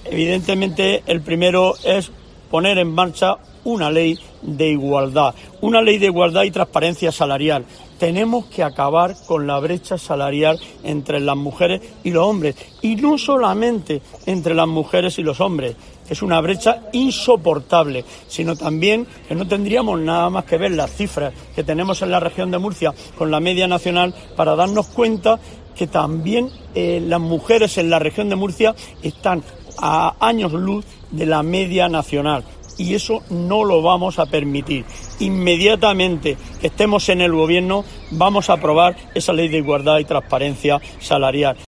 Evidentemente, el primero es poner en marcha una ley de igualdad y transparencia salarial. Tenemos que acabar con la brecha salarial entre las mujeres y los hombres, y no solamente entre las mujeres y los hombres. Es una brecha insoportable, sino también que no tendríamos nada más que ver las cifras que tenemos en la región de Murcia con la media nacional para darnos cuenta que también las mujeres en la región de Murcia están a años luz de la media nacional. Y eso no lo vamos a permitir. Inmediatamente que estemos en el gobierno vamos a aprobar esa ley de igualdad y transparencia salarial.